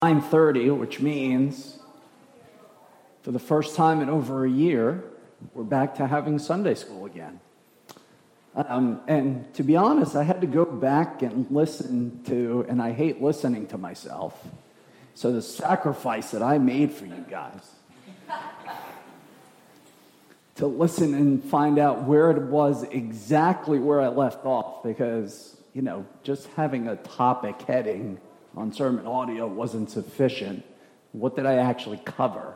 9:30, which means for the first time in over a year, we're back to having Sunday school again. And to be honest, I had to go back and listen to, and I hate listening to myself, so the sacrifice that I made for you guys, to listen and find out where it was exactly where I left off, because, just having a topic heading on sermon audio wasn't sufficient. What did I actually cover?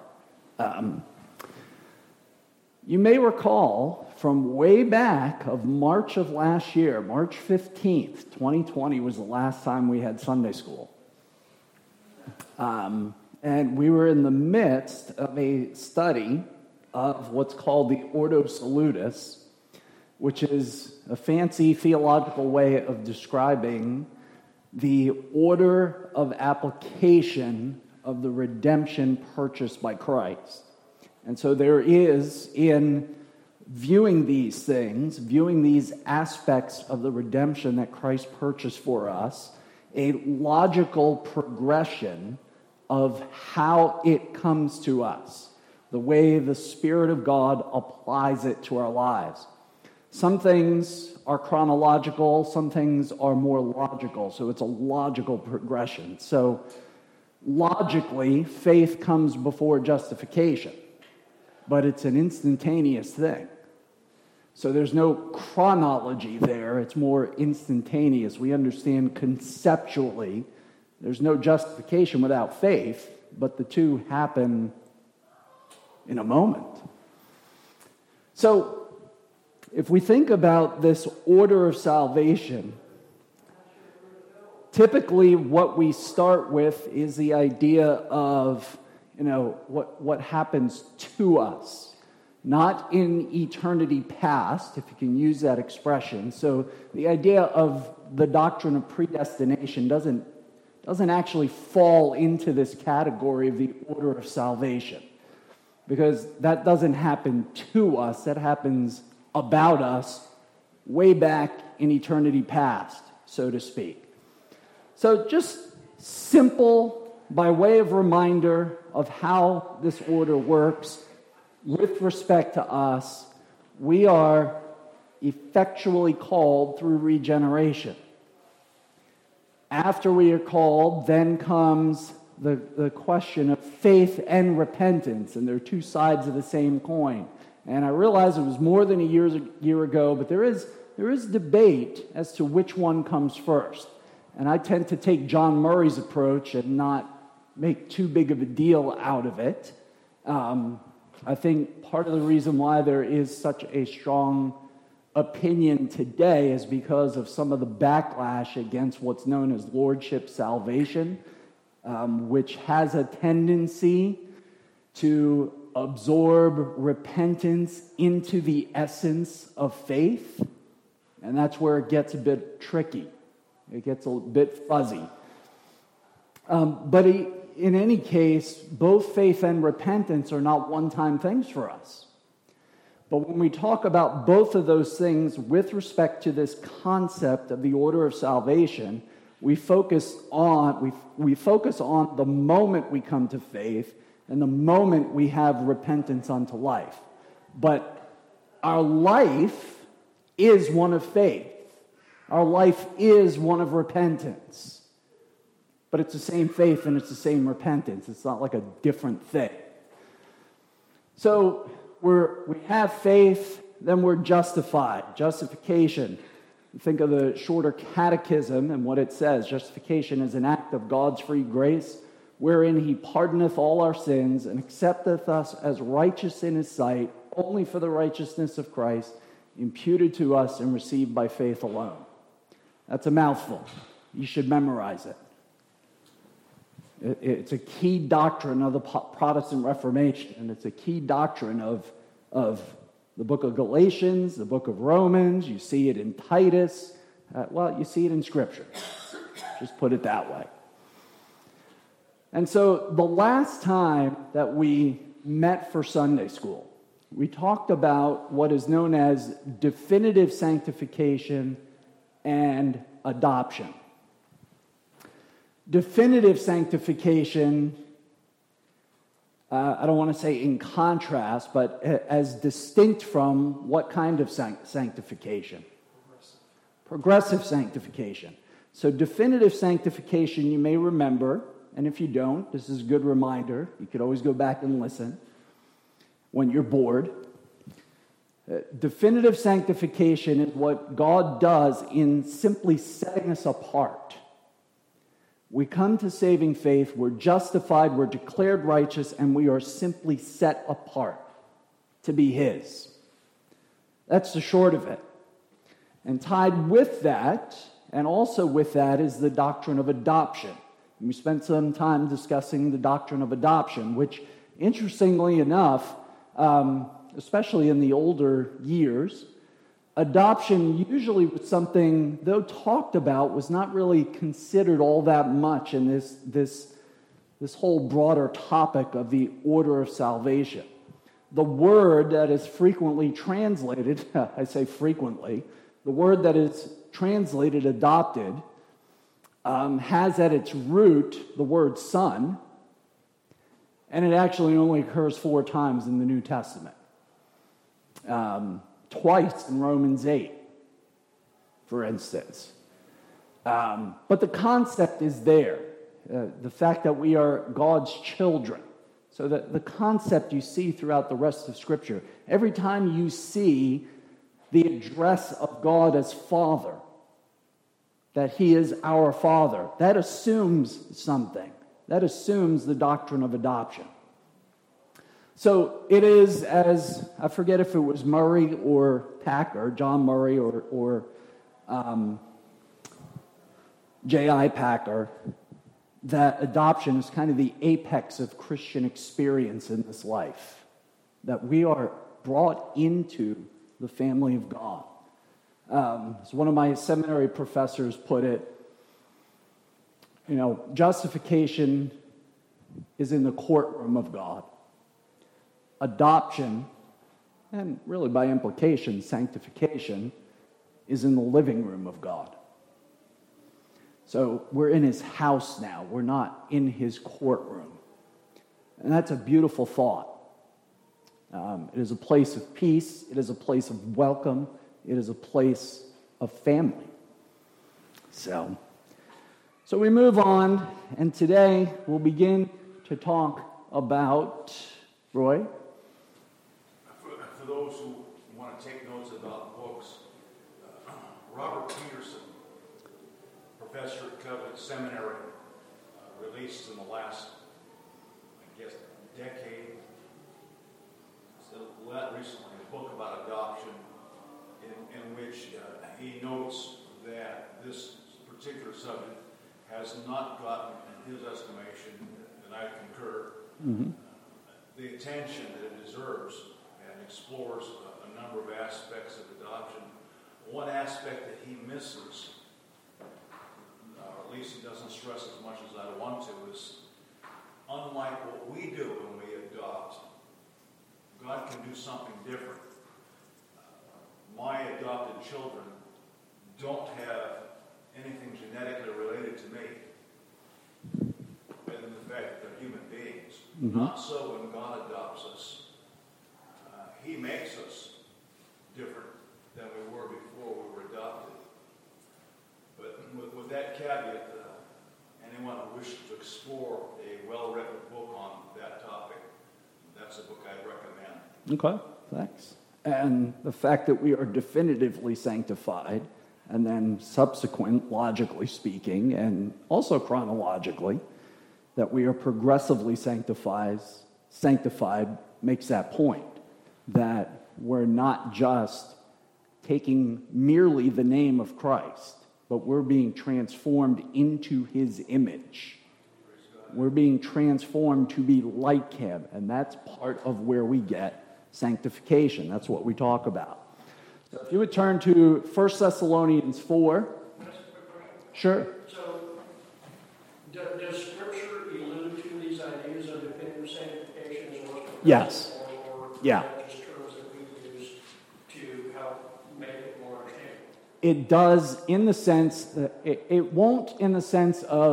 You may recall from way back of March of last year, March 15th, 2020 was the last time we had Sunday school. And we were in the midst of a study of what's called the Ordo Salutis, which is a fancy theological way of describing the order of application of the redemption purchased by Christ. And so there is, in viewing these things, viewing these aspects of the redemption that Christ purchased for us, a logical progression of how it comes to us, the way the Spirit of God applies it to our lives. Some things are chronological, some things are more logical, so it's a logical progression. So logically, faith comes before justification, but it's an instantaneous thing. So there's no chronology there, it's more instantaneous. We understand conceptually there's no justification without faith, but the two happen in a moment. So if we think about this order of salvation, typically what we start with is the idea of, what happens to us, not in eternity past, if you can use that expression. So the idea of the doctrine of predestination doesn't actually fall into this category of the order of salvation, because that doesn't happen to us, that happens about us way back in eternity past, so to speak. So just simple, by way of reminder of how this order works with respect to us, we are effectually called through regeneration. After we are called, then comes the question of faith and repentance, and they're two sides of the same coin. And I realize it was more than a year ago, but there is debate as to which one comes first. And I tend to take John Murray's approach and not make too big of a deal out of it. I think part of the reason why there is such a strong opinion today is because of some of the backlash against what's known as lordship salvation, which has a tendency to absorb repentance into the essence of faith, and that's where it gets a bit tricky. It gets a bit fuzzy. But in any case, both faith and repentance are not one-time things for us. But when we talk about both of those things with respect to this concept of the order of salvation, we focus on the moment we come to faith and the moment we have repentance unto life. But our life is one of faith. Our life is one of repentance. But it's the same faith and it's the same repentance. It's not like a different thing. So we have faith, then we're justified. Justification. Think of the shorter catechism and what it says. Justification is an act of God's free grace, wherein he pardoneth all our sins and accepteth us as righteous in his sight, only for the righteousness of Christ, imputed to us and received by faith alone. That's a mouthful. You should memorize it. It's a key doctrine of the Protestant Reformation, and it's a key doctrine of the book of Galatians, the book of Romans. You see it in Titus. You see it in Scripture. Just put it that way. And so the last time that we met for Sunday school, we talked about what is known as definitive sanctification and adoption. Definitive sanctification, I don't want to say in contrast, but as distinct from what kind of sanctification? Progressive sanctification. So definitive sanctification, you may remember, and if you don't, this is a good reminder. You could always go back and listen when you're bored. Definitive sanctification is what God does in simply setting us apart. We come to saving faith, we're justified, we're declared righteous, and we are simply set apart to be His. That's the short of it. And tied with that, and also with that, is the doctrine of adoption. And we spent some time discussing the doctrine of adoption, which, interestingly enough, especially in the older years, adoption usually was something, though talked about, was not really considered all that much in this whole broader topic of the order of salvation. The word that is frequently translated, I say frequently, the word that is translated adopted has at its root the word son, and it actually only occurs 4 times in the New Testament. Twice in Romans 8, for instance. But the concept is there. The fact that we are God's children. So that the concept you see throughout the rest of Scripture. Every time you see the address of God as Father, that He is our Father, that assumes something. That assumes the doctrine of adoption. So it is, as I forget if it was Murray or Packer, John Murray or J.I. Packer, that adoption is kind of the apex of Christian experience in this life. That we are brought into the family of God. As one of my seminary professors put it, justification is in the courtroom of God. Adoption, and really by implication, sanctification, is in the living room of God. So we're in His house now. We're not in His courtroom. And that's a beautiful thought. It is a place of peace. It is a place of welcome. It is a place of family. So we move on, and today we'll begin to talk about, Roy? For those who want to take notes about books, Robert Peterson, professor at Covenant Seminary, released in the last, decade, recently, a book about adoption, in which he notes that this particular subject has not gotten, in his estimation, and I concur, the attention that it deserves, and explores a number of aspects of adoption. One aspect that he misses, or at least he doesn't stress as much as I want to, is unlike what we do when we adopt, God can do something different. My adopted children don't have anything genetically related to me, other than the fact that they're human beings. Not so when God adopts us. He makes us different than we were before we were adopted. But with that caveat, anyone who wishes to explore a well-written book on that topic, that's a book I'd recommend. Okay, thanks. And the fact that we are definitively sanctified, and then subsequent, logically speaking, and also chronologically, that we are progressively sanctified makes that point. That we're not just taking merely the name of Christ, but we're being transformed into His image. We're being transformed to be like Him, and that's part of where we get sanctification. That's what we talk about. So if you would turn to 1 Thessalonians 4. Sure. So, does Scripture allude to these ideas of definitive sanctification? Yes. Or yeah. Just terms that we use to help make it more understandable? It does in the sense, it won't in the sense of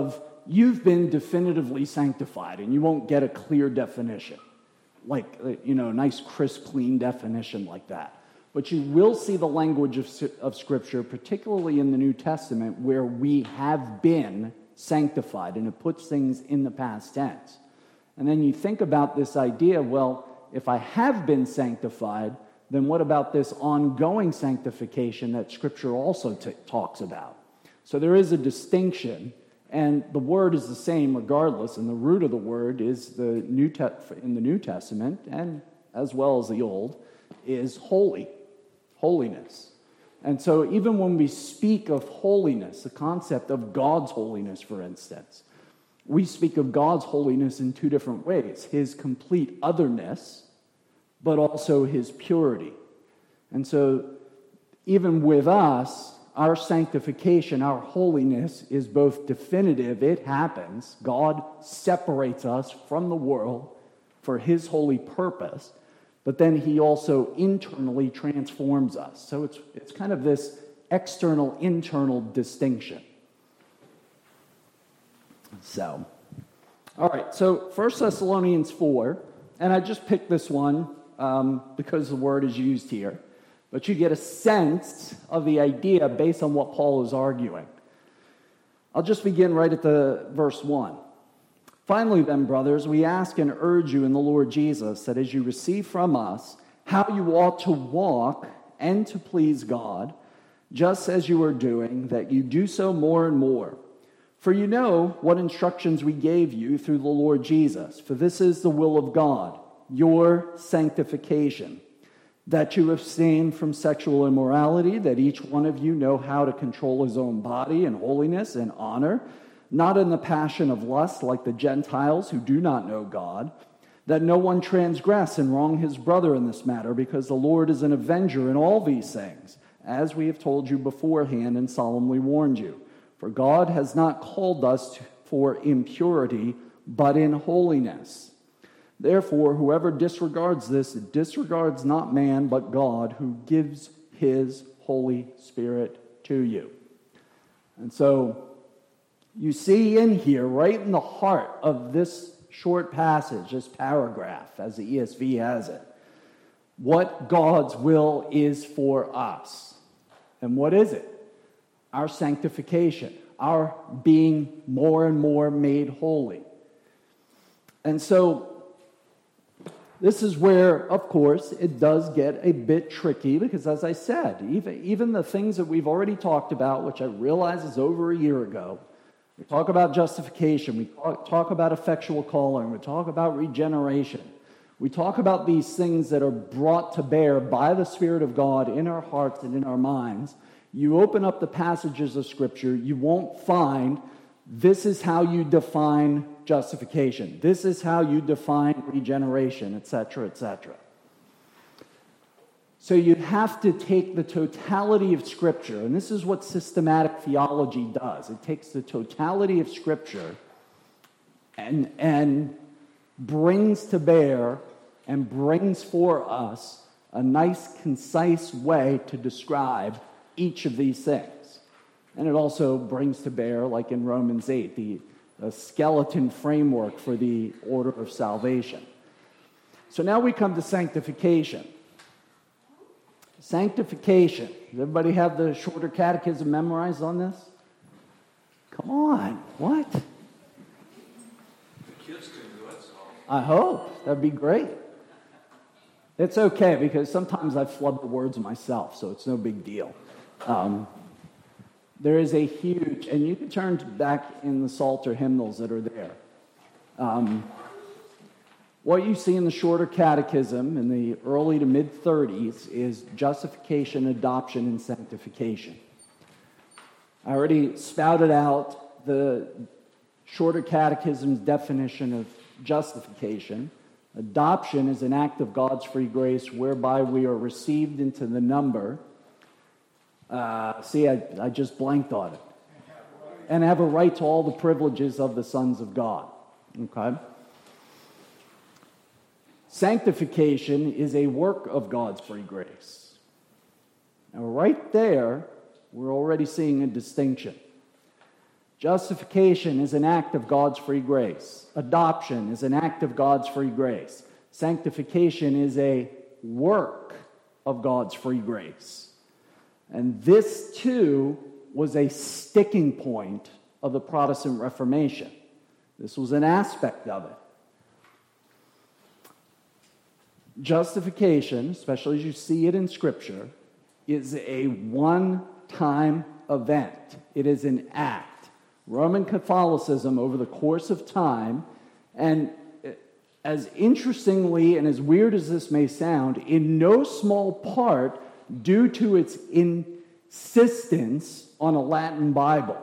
you've been definitively sanctified, and you won't get a clear definition, like, a nice, crisp, clean definition like that. But you will see the language of Scripture, particularly in the New Testament, where we have been sanctified, and it puts things in the past tense. And then you think about this idea, well, if I have been sanctified, then what about this ongoing sanctification that Scripture also talks about? So there is a distinction, and the word is the same regardless, and the root of the word is in the New Testament, and as well as the Old, is holy, holiness. And so even when we speak of holiness, the concept of God's holiness, for instance, we speak of God's holiness in two different ways: his complete otherness, but also his purity. And so even with us, our sanctification, our holiness is both definitive. It happens. God separates us from the world for his holy purpose, but then he also internally transforms us. So it's kind of this external, internal distinction. So, all right, so 1 Thessalonians 4, and I just picked this one because the word is used here, but you get a sense of the idea based on what Paul is arguing. I'll just begin right at the verse 1. Finally then, brothers, we ask and urge you in the Lord Jesus that as you receive from us how you ought to walk and to please God, just as you are doing, that you do so more and more. For you know what instructions we gave you through the Lord Jesus. For this is the will of God, your sanctification, that you abstain from sexual immorality, that each one of you know how to control his own body in holiness and honor, not in the passion of lust like the Gentiles who do not know God, that no one transgress and wrong his brother in this matter, because the Lord is an avenger in all these things, as we have told you beforehand and solemnly warned you. For God has not called us for impurity, but in holiness. Therefore, whoever disregards this disregards not man, but God, who gives his Holy Spirit to you. And so, you see in here, right in the heart of this short passage, this paragraph, as the ESV has it, what God's will is for us. And what is it? Our sanctification, our being more and more made holy. And so, this is where, of course, it does get a bit tricky, because as I said, even the things that we've already talked about, which I realize is over a year ago, we talk about justification, we talk about effectual calling, we talk about regeneration, we talk about these things that are brought to bear by the Spirit of God in our hearts and in our minds. You open up the passages of Scripture, you won't find this is how you define justification, this is how you define regeneration, etc., etc. So you have to take the totality of Scripture, and this is what systematic theology does. It takes the totality of Scripture and brings to bear and brings for us a nice, concise way to describe each of these things. And it also brings to bear, like in Romans 8, the skeleton framework for the order of salvation. So now we come to sanctification. Sanctification. Does everybody have the shorter catechism memorized on this? Come on, what? The kids can do it, so. I hope. That'd be great. It's okay, because sometimes I flub the words myself, so it's no big deal. There is a huge, and you can turn back in the Psalter hymnals that are there. What you see in the shorter catechism in the early to mid-30s is justification, adoption, and sanctification. I already spouted out the shorter catechism's definition of justification. Adoption is an act of God's free grace whereby we are received into the number. I just blanked on it. And have a right to all the privileges of the sons of God. Okay? Sanctification is a work of God's free grace. Now, right there, we're already seeing a distinction. Justification is an act of God's free grace. Adoption is an act of God's free grace. Sanctification is a work of God's free grace. And this, too, was a sticking point of the Protestant Reformation. This was an aspect of it. Justification, especially as you see it in Scripture, is a one-time event. It is an act. Roman Catholicism, over the course of time, and as interestingly and as weird as this may sound, in no small part due to its insistence on a Latin Bible,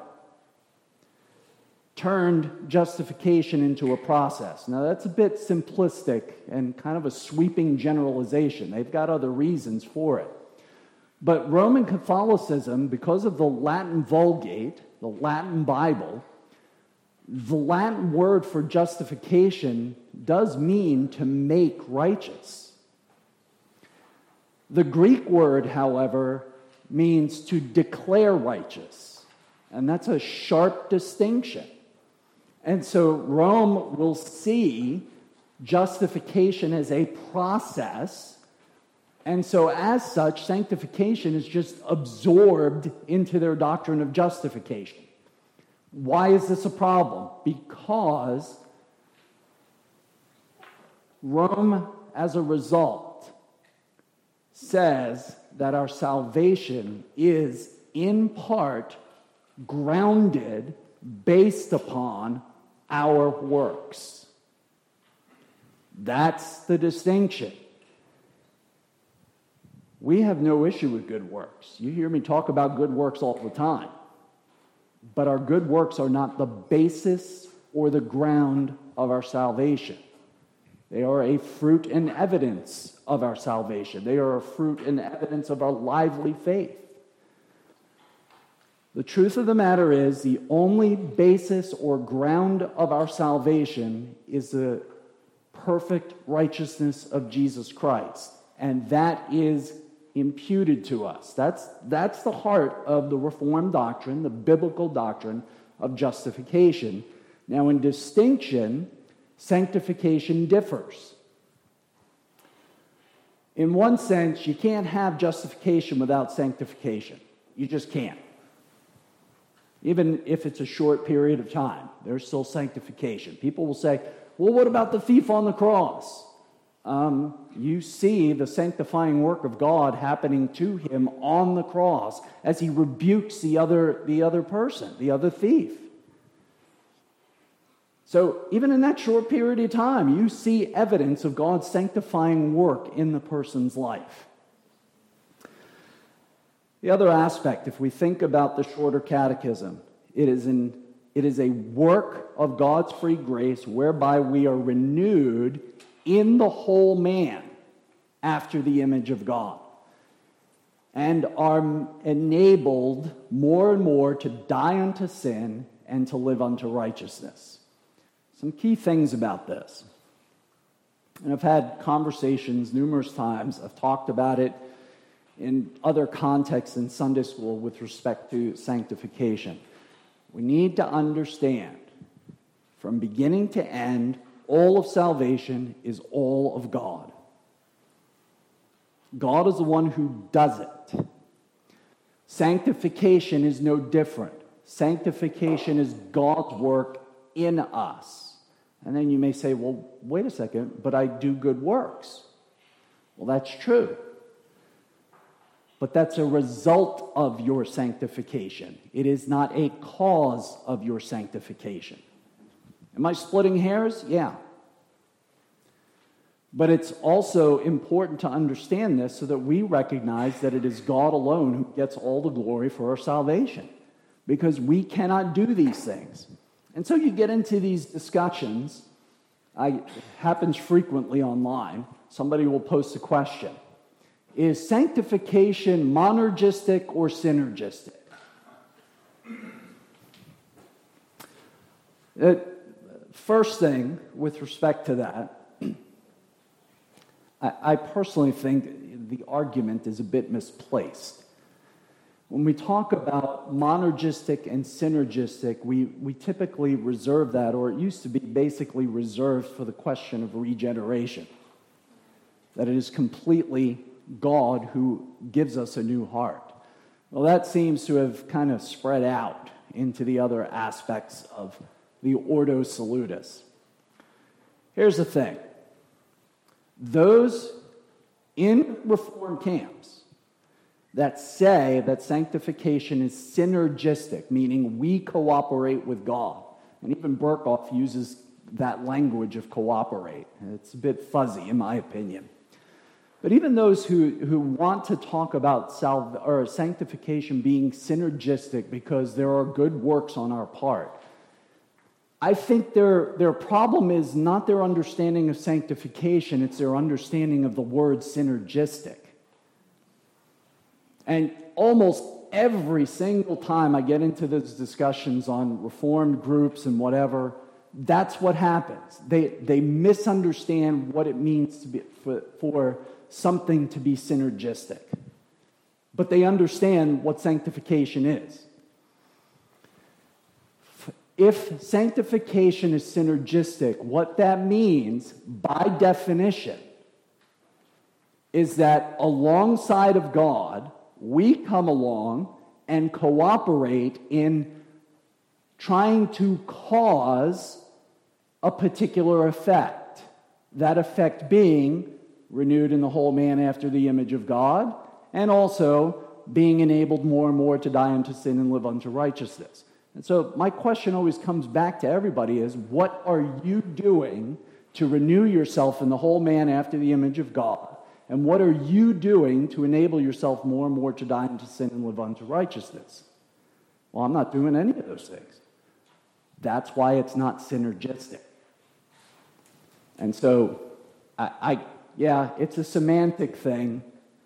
turned justification into a process. Now, that's a bit simplistic and kind of a sweeping generalization. They've got other reasons for it. But Roman Catholicism, because of the Latin Vulgate, the Latin Bible, the Latin word for justification does mean to make righteous. The Greek word, however, means to declare righteous. And that's a sharp distinction. And so Rome will see justification as a process. And so as such, sanctification is just absorbed into their doctrine of justification. Why is this a problem? Because Rome, as a result, says that our salvation is in part grounded based upon our works. That's the distinction. We have no issue with good works. You hear me talk about good works all the time. But our good works are not the basis or the ground of our salvation. They are a fruit and evidence of our salvation. They are a fruit and evidence of our lively faith. The truth of the matter is, the only basis or ground of our salvation is the perfect righteousness of Jesus Christ. And that is imputed to us. That's the heart of the Reformed doctrine, the biblical doctrine of justification. Now, in distinction, sanctification differs. In one sense, you can't have justification without sanctification. You just can't. Even if it's a short period of time, there's still sanctification. People will say, well, what about the thief on the cross? You see the sanctifying work of God happening to him on the cross as he rebukes the other person, the other thief. So even in that short period of time, you see evidence of God's sanctifying work in the person's life. The other aspect, if we think about the shorter catechism, it is a work of God's free grace whereby we are renewed in the whole man after the image of God and are enabled more and more to die unto sin and to live unto righteousness. Some key things about this. And I've had conversations numerous times. I've talked about it in other contexts in Sunday school with respect to sanctification. We need to understand from beginning to end, all of salvation is all of God. God is the one who does it. Sanctification is no different. Sanctification is God's work in us. And then you may say, well, wait a second, but I do good works. Well, that's true. But that's a result of your sanctification. It is not a cause of your sanctification. Am I splitting hairs? Yeah. But it's also important to understand this so that we recognize that it is God alone who gets all the glory for our salvation. Because we cannot do these things. And so you get into these discussions. It happens frequently online. Somebody will post a question. Is sanctification monergistic or synergistic? First thing, with respect to that, I personally think the argument is a bit misplaced. When we talk about monergistic and synergistic, we typically reserve that, or it used to be basically reserved for the question of regeneration. That it is completely God who gives us a new heart. Well, that seems to have kind of spread out into the other aspects of the Ordo Salutis. Here's the thing. Those in Reformed camps that say that sanctification is synergistic, meaning we cooperate with God. And even Berkhoff uses that language of cooperate. It's a bit fuzzy, in my opinion. But even those who want to talk about sanctification being synergistic because there are good works on our part, I think their problem is not their understanding of sanctification, it's their understanding of the word synergistic. And almost every single time I get into those discussions on Reformed groups and whatever, that's what happens. They misunderstand what it means to be for something to be synergistic. But they understand what sanctification is. If sanctification is synergistic, what that means, by definition, is that alongside of God, we come along and cooperate in trying to cause a particular effect. That effect being renewed in the whole man after the image of God, and also being enabled more and more to die unto sin and live unto righteousness. And so my question always comes back to everybody is, what are you doing to renew yourself in the whole man after the image of God? And what are you doing to enable yourself more and more to die unto sin and live unto righteousness? Well, I'm not doing any of those things. That's why it's not synergistic. And so, it's a semantic thing.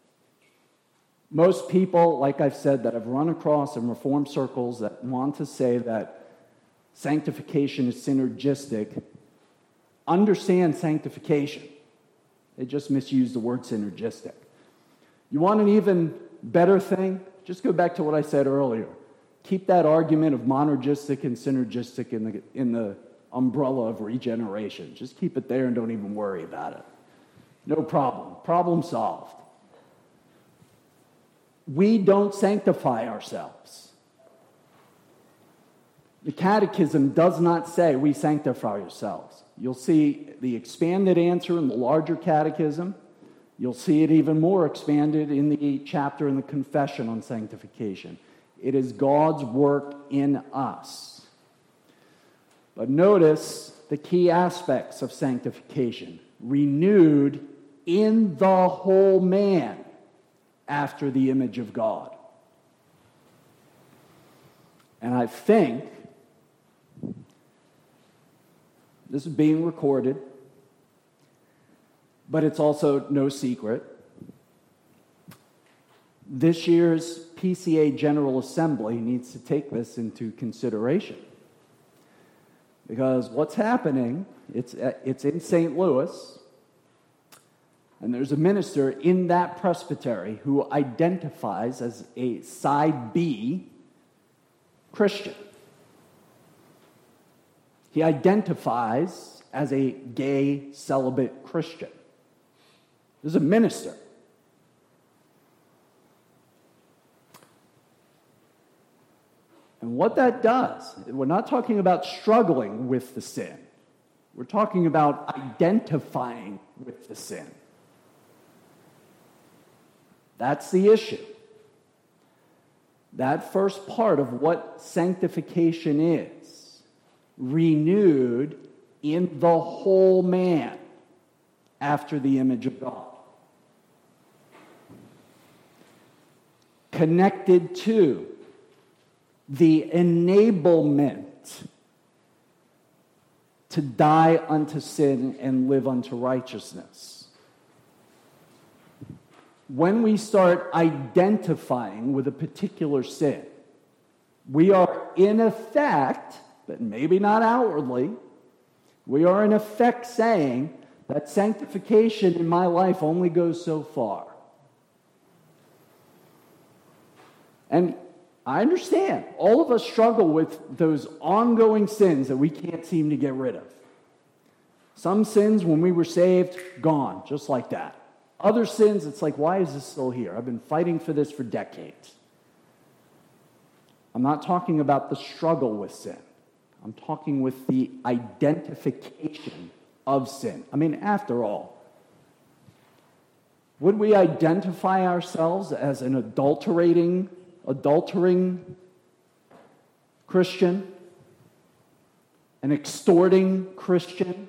Most people, like I've said, that I've run across in Reformed circles that want to say that sanctification is synergistic, understand sanctification. They just misuse the word synergistic. You want an even better thing? Just go back to what I said earlier. Keep that argument of monergistic and synergistic in the umbrella of regeneration. Just keep it there and don't even worry about it. No problem. Problem solved. We don't sanctify ourselves. The Catechism does not say we sanctify ourselves. You'll see the expanded answer in the larger Catechism. You'll see it even more expanded in the chapter in the Confession on sanctification. It is God's work in us. But notice the key aspects of sanctification. Renewed in the whole man after the image of God. And I think this is being recorded, but it's also no secret. This year's PCA General Assembly needs to take this into consideration. Because what's happening, it's in St. Louis, and there's a minister in that presbytery who identifies as a side B Christian. He identifies as a gay celibate Christian. There's a minister. And what that does, we're not talking about struggling with the sin. We're talking about identifying with the sin. That's the issue. That first part of what sanctification is, renewed in the whole man after the image of God. Connected to the enablement to die unto sin and live unto righteousness. When we start identifying with a particular sin, we are in effect, but maybe not outwardly, we are in effect saying that sanctification in my life only goes so far. And I understand. All of us struggle with those ongoing sins that we can't seem to get rid of. Some sins, when we were saved, gone, just like that. Other sins, it's like, why is this still here? I've been fighting for this for decades. I'm not talking about the struggle with sin. I'm talking with the identification of sin. I mean, after all, would we identify ourselves as an adultering Christian? An extorting Christian?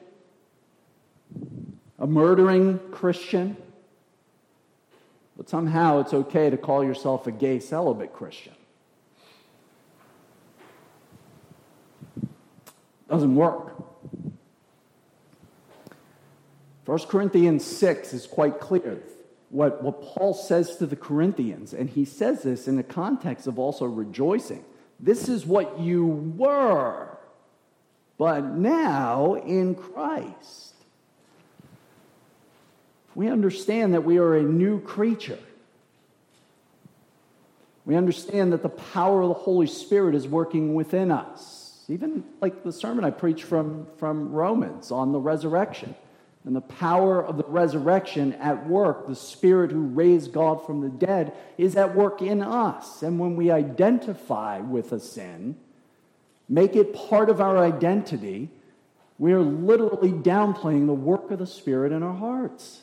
A murdering Christian? But somehow it's okay to call yourself a gay celibate Christian. Doesn't work. 1 Corinthians 6 is quite clear. What Paul says to the Corinthians, and he says this in the context of also rejoicing. This is what you were, but now in Christ. We understand that we are a new creature. We understand that the power of the Holy Spirit is working within us. Even like the sermon I preached from Romans on the resurrection. And the power of the resurrection at work, the Spirit who raised God from the dead, is at work in us. And when we identify with a sin, make it part of our identity, we are literally downplaying the work of the Spirit in our hearts.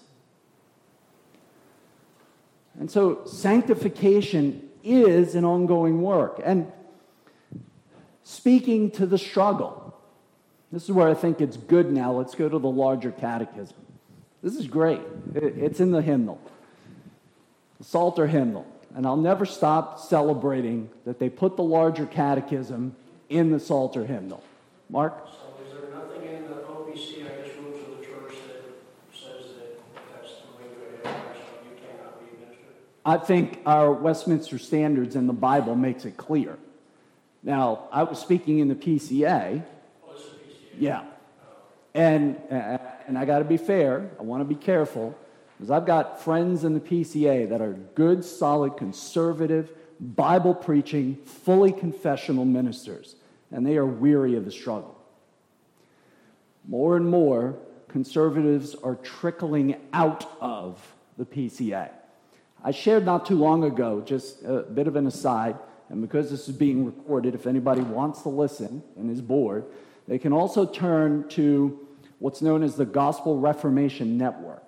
And so sanctification is an ongoing work. And speaking to the struggle, this is where I think it's good now. Let's go to the larger catechism. This is great. It's in the hymnal, the Psalter hymnal. And I'll never stop celebrating that they put the larger catechism in the Psalter hymnal. Mark? So is there nothing in the OPC, I guess, rules of the church that says that that's the way to identify yourself, you cannot be a minister? I think our Westminster Standards in the Bible makes it clear. Now, I was speaking in the PCA. Yeah. And I got to be fair. I want to be careful because I've got friends in the PCA that are good, solid, conservative, Bible-preaching, fully confessional ministers, and they are weary of the struggle. More and more, conservatives are trickling out of the PCA. I shared not too long ago, just a bit of an aside, and because this is being recorded, if anybody wants to listen and is bored, they can also turn to what's known as the Gospel Reformation Network.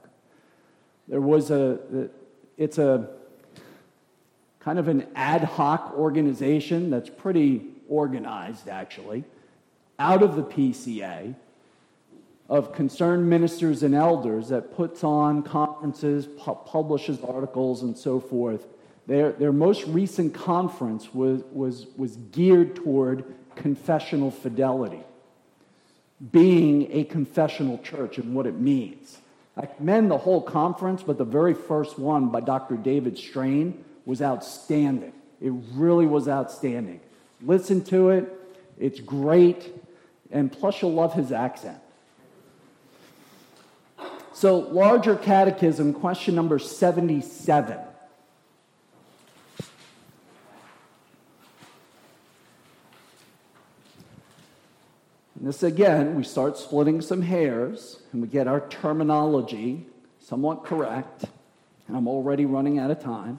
It's a kind of an ad hoc organization that's pretty organized, actually, out of the PCA, of concerned ministers and elders that puts on conferences, publishes articles, and so forth. Their most recent conference was geared toward confessional fidelity, being a confessional church and what it means. I commend the whole conference, but the very first one by Dr. David Strain was outstanding. It really was outstanding. Listen to it. It's great. And plus you'll love his accent. So, larger catechism, question number 77. And this, again, we start splitting some hairs, and we get our terminology somewhat correct, and I'm already running out of time.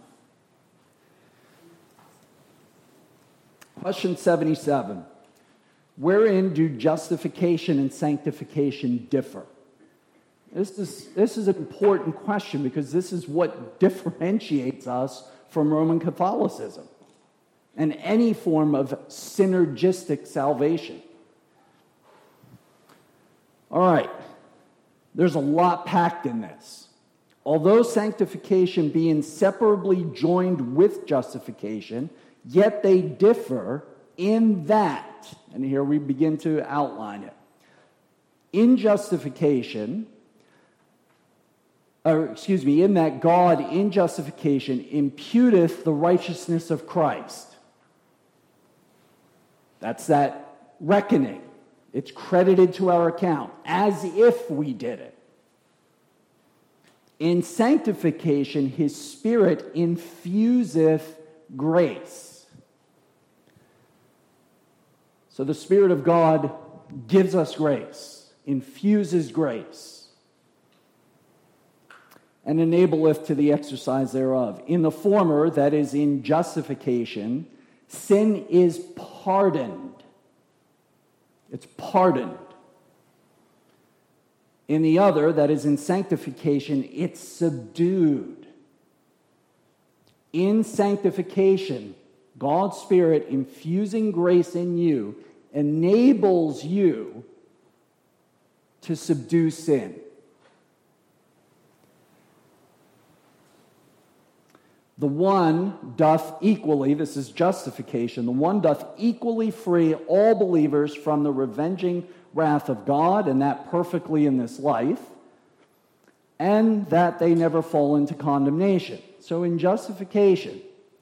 Question 77. Wherein do justification and sanctification differ? This is an important question because this is what differentiates us from Roman Catholicism and any form of synergistic salvation. All right, there's a lot packed in this. Although sanctification be inseparably joined with justification, yet they differ in that, and here we begin to outline it. In justification, in that God in justification imputeth the righteousness of Christ. That's that reckoning. It's credited to our account as if we did it. In sanctification, his Spirit infuseth grace. So the Spirit of God gives us grace, infuses grace, and enableth to the exercise thereof. In the former, that is in justification, sin is pardoned. It's pardoned. In the other, that is in sanctification, it's subdued. In sanctification, God's Spirit infusing grace in you enables you to subdue sin. The one doth equally, this is justification, the one doth equally free all believers from the revenging wrath of God, and that perfectly in this life, and that they never fall into condemnation. So in justification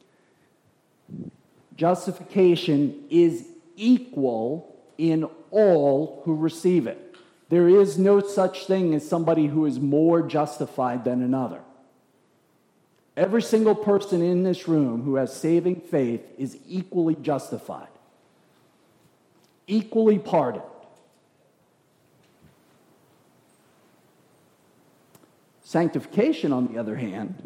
is equal in all who receive it. There is no such thing as somebody who is more justified than another. Every single person in this room who has saving faith is equally justified, equally pardoned. Sanctification, on the other hand,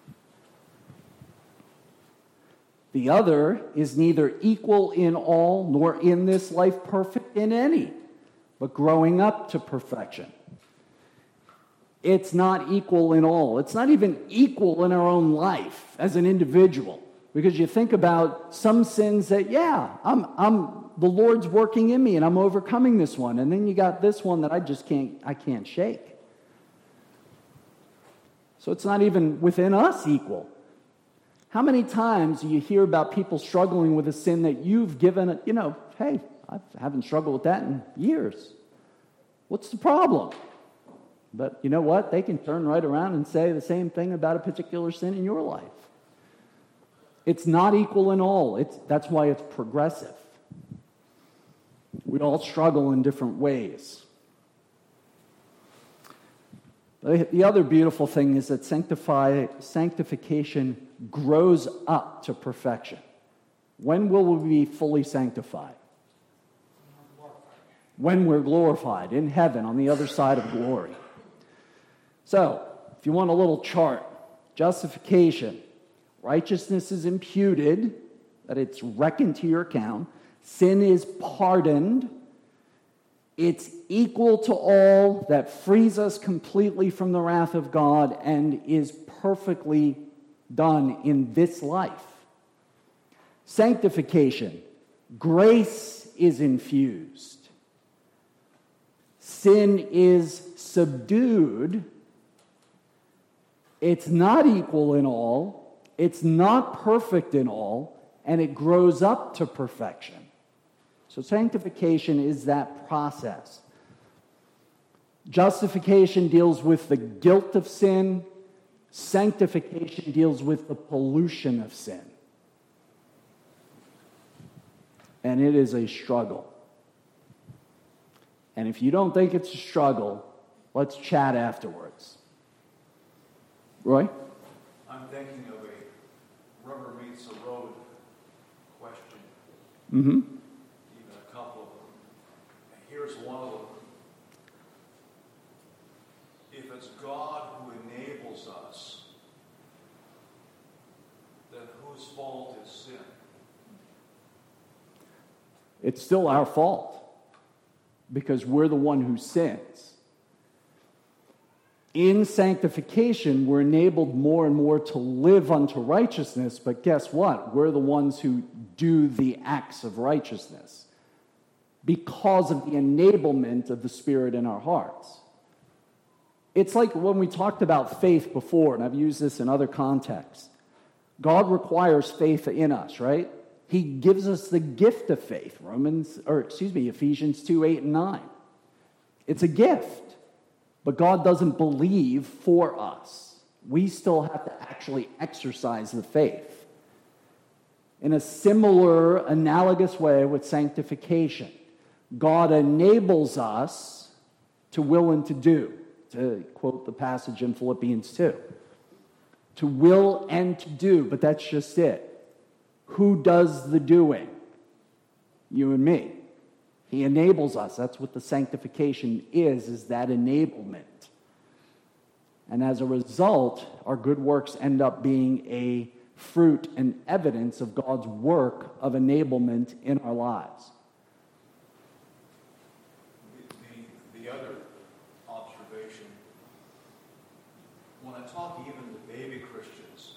the other is neither equal in all, nor in this life perfect in any, but growing up to perfection. It's not equal in all. It's not even equal in our own life as an individual. Because you think about some sins that, the Lord's working in me and I'm overcoming this one. And then you got this one that I can't shake. So it's not even within us equal. How many times do you hear about people struggling with a sin that you've given, hey, I haven't struggled with that in years. What's the problem? But you know what? They can turn right around and say the same thing about a particular sin in your life. It's not equal in all. That's why it's progressive. We all struggle in different ways. The other beautiful thing is that sanctification grows up to perfection. When will we be fully sanctified? When we're glorified in heaven on the other side of glory. So, if you want a little chart, justification, righteousness is imputed, that it's reckoned to your account. Sin is pardoned. It's equal to all, that frees us completely from the wrath of God and is perfectly done in this life. Sanctification, grace is infused. Sin is subdued. It's not equal in all, it's not perfect in all, and it grows up to perfection. So sanctification is that process. Justification deals with the guilt of sin. Sanctification deals with the pollution of sin. And it is a struggle. And if you don't think it's a struggle, let's chat afterwards. Roy? I'm thinking of a rubber meets the road question. Mm-hmm. Even a couple of them. Here's one of them. If it's God who enables us, then whose fault is sin? It's still our fault because we're the one who sins. In sanctification, we're enabled more and more to live unto righteousness, but guess what? We're the ones who do the acts of righteousness because of the enablement of the Spirit in our hearts. It's like when we talked about faith before, and I've used this in other contexts. God requires faith in us, right? He gives us the gift of faith, Ephesians 2, 8, and 9. It's a gift. But God doesn't believe for us. We still have to actually exercise the faith. In a similar, analogous way with sanctification, God enables us to will and to do, to quote the passage in Philippians 2. To will and to do, but that's just it. Who does the doing? You and me. He enables us. That's what the sanctification is that enablement. And as a result, our good works end up being a fruit and evidence of God's work of enablement in our lives. The other observation, when I talk even to baby Christians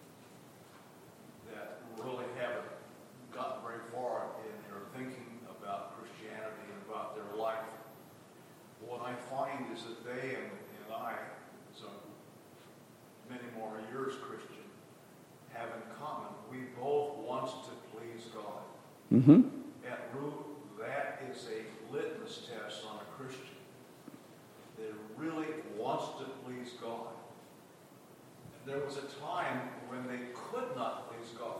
that really haven't gotten very far in their thinking about Christianity and about their life, what I find is that they and I, so many more years Christian, have in common, we both want to please God. Mm-hmm. At root, that is a litmus test on a Christian. They really wants to please God. There was a time when they could not please God.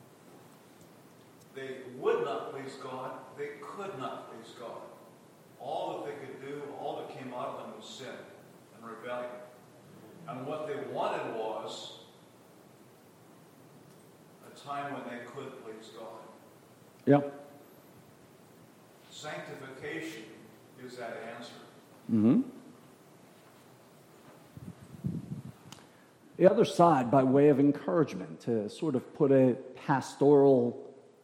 They would not please God. They could not please God. All that they could do, all that came out of them was sin and rebellion. And what they wanted was a time when they could please God. Yep. Sanctification is that answer. Mm-hmm. The other side, by way of encouragement, to sort of put a pastoral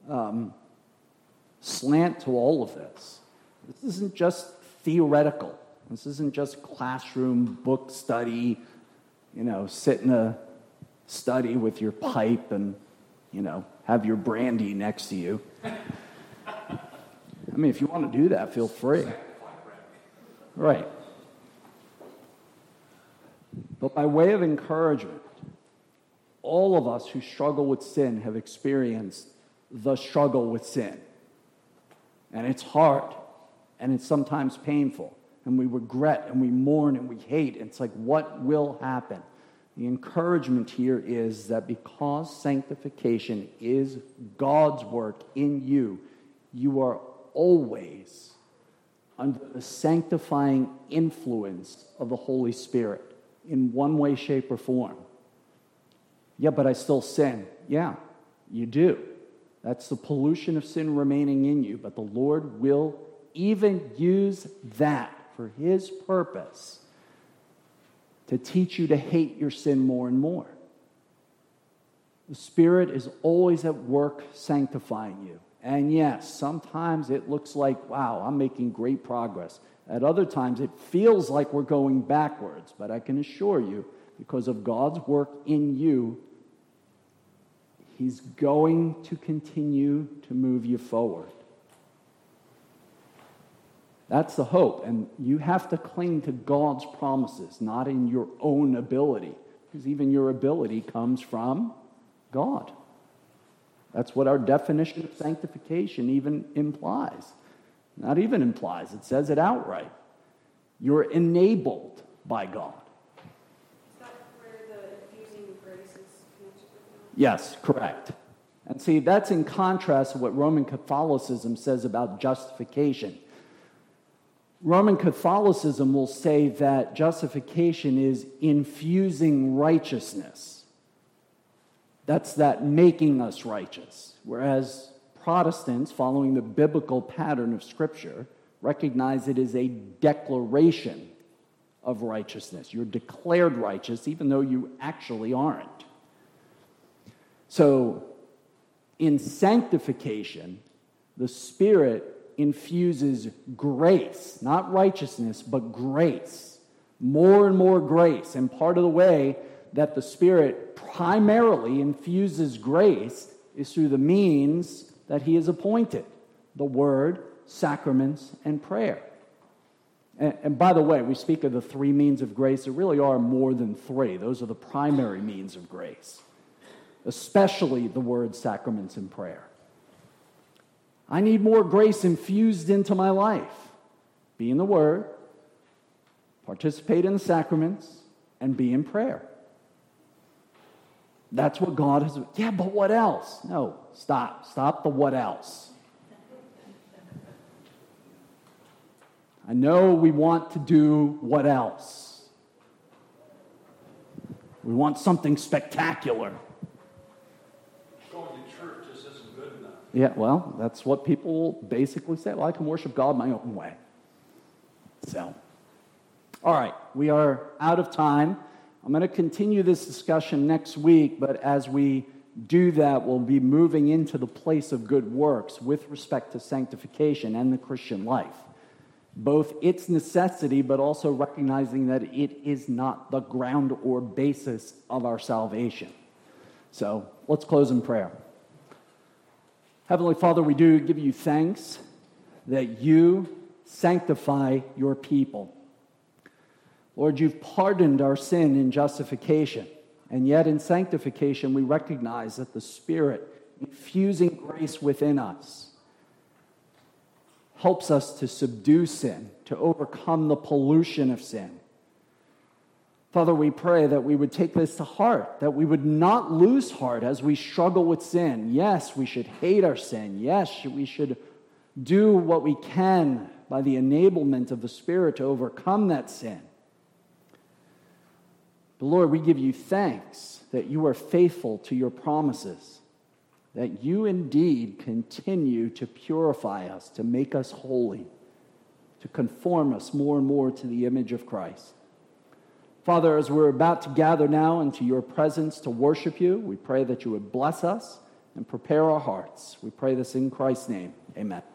slant to all of this. This isn't just theoretical. This isn't just classroom book study, sit in a study with your pipe and, have your brandy next to you. I mean, if you want to do that, feel free. Right. But by way of encouragement, all of us who struggle with sin have experienced the struggle with sin. And it's hard, and it's sometimes painful, and we regret, and we mourn, and we hate. It's like, what will happen? The encouragement here is that because sanctification is God's work in you, you are always under the sanctifying influence of the Holy Spirit in one way, shape, or form. Yeah, but I still sin. Yeah, you do. That's the pollution of sin remaining in you, but the Lord will even use that for His purpose to teach you to hate your sin more and more. The Spirit is always at work sanctifying you. And yes, sometimes it looks like, wow, I'm making great progress. At other times, it feels like we're going backwards. But I can assure you, because of God's work in you, He's going to continue to move you forward. That's the hope. And you have to cling to God's promises, not in your own ability. Because even your ability comes from God. That's what our definition of sanctification even implies. Not even implies, it says it outright. You're enabled by God. Is that where the infusing grace is connected with that? Yes, correct. And see, that's in contrast to what Roman Catholicism says about justification. Roman Catholicism will say that justification is infusing righteousness. That's that making us righteous. Whereas Protestants, following the biblical pattern of Scripture, recognize it as a declaration of righteousness. You're declared righteous even though you actually aren't. So, in sanctification, the Spirit infuses grace, not righteousness, but grace. More and more grace. And part of the way that the Spirit primarily infuses grace is through the means that He has appointed. The Word, sacraments, and prayer. And by the way, we speak of the three means of grace. There really are more than three. Those are the primary means of grace. Especially the Word, sacraments, and prayer. I need more grace infused into my life. Be in the Word, participate in the sacraments, and be in prayer. That's what God has... Yeah, but what else? No, stop. Stop the what else. I know we want to do what else. We want something spectacular. Going to church Yeah, well, that's what people basically say. Well, I can worship God my own way. So, all right, we are out of time. I'm going to continue this discussion next week, but as we do that, we'll be moving into the place of good works with respect to sanctification and the Christian life. Both its necessity, but also recognizing that it is not the ground or basis of our salvation. So, let's close in prayer. Heavenly Father, we do give you thanks that you sanctify your people. Lord, you've pardoned our sin in justification, and yet in sanctification we recognize that the Spirit infusing grace within us helps us to subdue sin, to overcome the pollution of sin. Father, we pray that we would take this to heart, that we would not lose heart as we struggle with sin. Yes, we should hate our sin. Yes, we should do what we can by the enablement of the Spirit to overcome that sin. But Lord, we give you thanks that you are faithful to your promises, that you indeed continue to purify us, to make us holy, to conform us more and more to the image of Christ. Father, as we're about to gather now into your presence to worship you, we pray that you would bless us and prepare our hearts. We pray this in Christ's name. Amen.